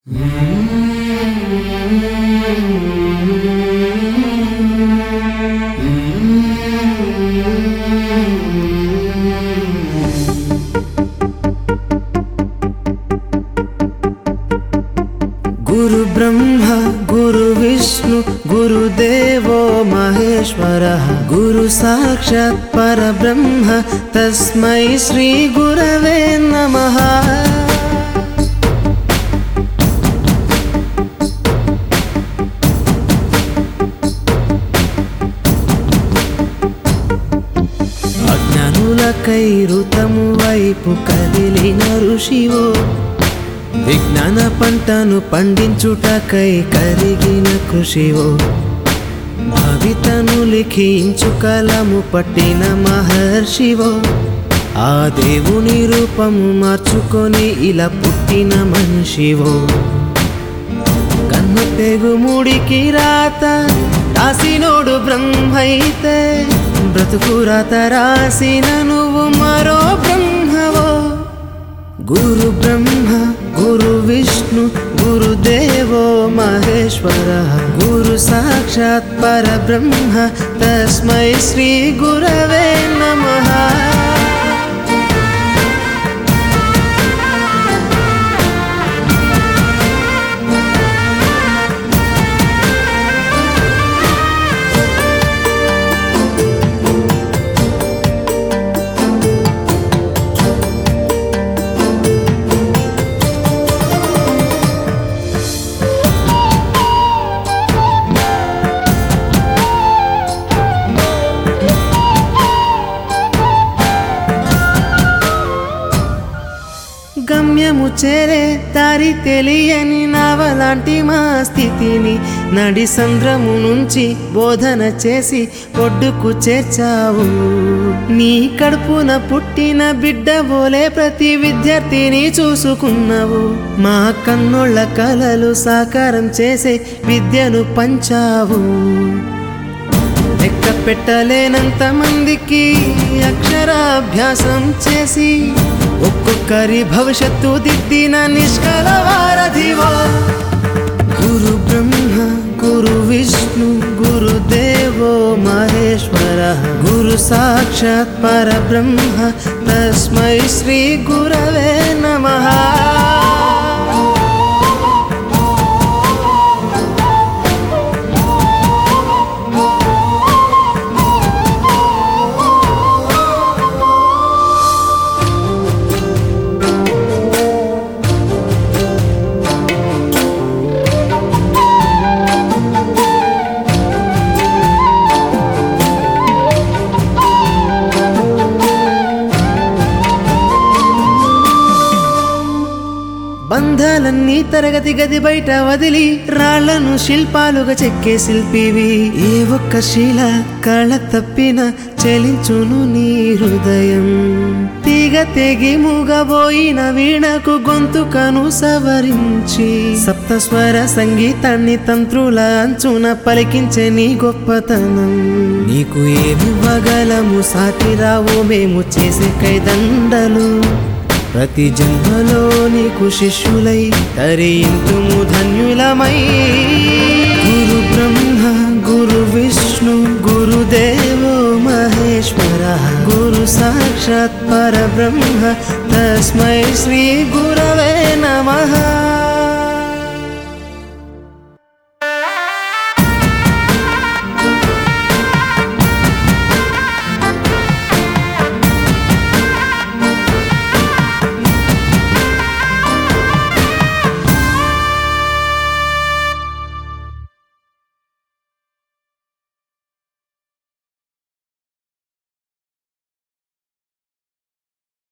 गुरु ब्रह्मा गुरु विष्णु गुरुदेवो महेश्वरः गुरु साक्षात् परब्रह्म तस्मै श्री गुरवे नमः। అజ్ఞానులకై ఋతము వైపు కదిలిన ఋషివో విజ్ఞాన పంటను పండించుటకై కరిగిన కృషివో భవితను లిఖించు కలము పట్టిన మహర్షివో ఆ దేవుని రూపము మార్చుకొని ఇలా పుట్టిన మనిషివో కన్ను తెగుముడికి రాత రాసినోడు బ్రహ్మైతే బ్రతుకు రాత రాసిన నువ్వు మరో బ్రహ్మవో। गुरु ब्रह्मा गुरु विष्णु गुरुदेवो महेश्वरः गुरु साक्षात् परब्रह्म तस्मै श्री गुरवे नमः। గమ్యము చేరే దారి తెలియని నావలాంటి మా స్థితిని నడి సంద్రము నుంచి బోధన చేసి ఒడ్డుకు చేర్చావు। నీ కడుపున పుట్టిన బిడ్డ బోలే ప్రతి విద్యార్థిని చూసుకున్నావు। మా కన్నోళ్ళ కలలు సాకారం చేసే విద్యను పంచావు। లెక్క పెట్టలేనంత మందికి అక్షరాభ్యాసం చేసి ఒక్కొక్కరి భవిష్యత్తు దిద్దిన నిష్కల వారధివో। గురు బ్రహ్మ గురు విష్ణు గురుదేవో మహేశ్వరః గురు సాక్షాత్ పరబ్రహ్మ తస్మై శ్రీ గురవే నమః। బంధాలన్నీ తరగతి గది బయట వదిలి రాళ్లను శిల్పాలుగా చెక్కే శిల్పివి। ఏ ఒక్క శిల కళ తప్పిన చలించును నీ హృదయం। తీగ తెగి మూగబోయిన వీణకు గొంతుకను సవరించి సప్తస్వర సంగీతాన్ని తంత్రుల అంచున పలికించే నీ గొప్పతనం। నీకు ఏమివ్వగలము సాటి రావు మేము చేసే కైదండలు। ప్రతి జన్మలో నీకు శిష్యులై తరింతుము ధన్యులమై। గురు బ్రహ్మ గురు విష్ణు గురుదేవో మహేశ్వరః గురు సాక్షాత్ పరబ్రహ్మ తస్మై శ్రీ గురవే నమః।